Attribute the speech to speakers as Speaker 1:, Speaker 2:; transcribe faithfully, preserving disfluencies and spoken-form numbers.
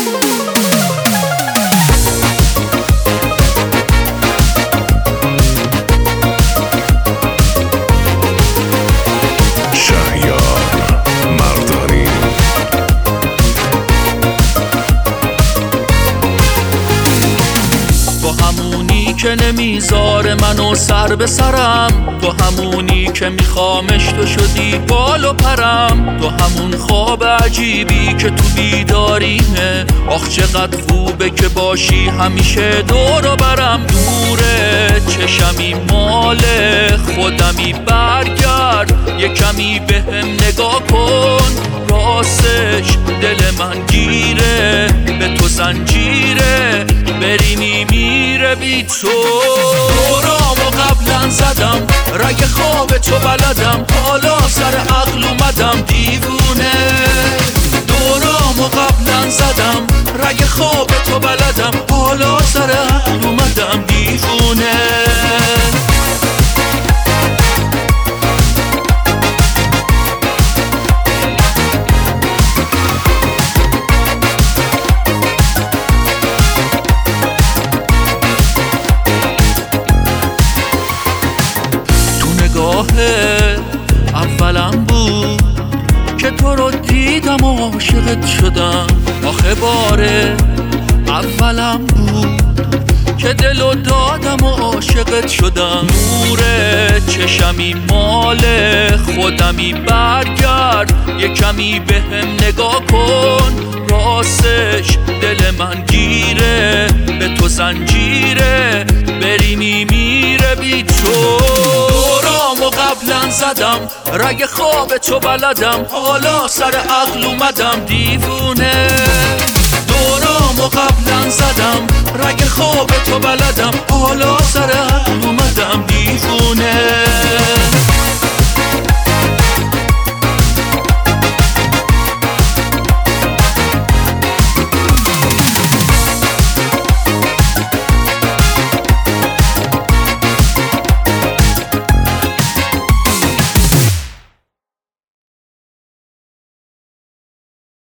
Speaker 1: که نمیذاره منو سر به سرم، تو همونی که میخوامش تو شدی بال و پرم، تو همون خواب عجیبی که تو بیداریمه. آخ چقدر خوبه که باشی همیشه دور و برم. دوره چشمی مال خودمی، برگرد یه کمی بهم نگاه کن. راستش دل من گیره به تو زنجیره، بری میمیره بی تو. دورامو قبلا زدم رگ خواب تو بلدم، حالا سر عقل اومدم دیوونه. دورامو قبلا زدم رگ خواب تو بلدم، حالا سر عقل اومدم دیوونه. اولم بود که تو رو دیدم و عاشقت شدم. آخه باره اولم بود که دلو دادم و عاشقت شدم. نور چشمی مال خودمی، برگرد یه کمی بهم نگاه کن. راستش دل من گیره به تو زنجیره، بری میمیره بی تو. دورامو قبلا زدم رگ خواب تو بلدم، حالا سر عقل اومدم دیوونه. دورامو قبلا زدم رگ خواب تو بلدم، حالا سر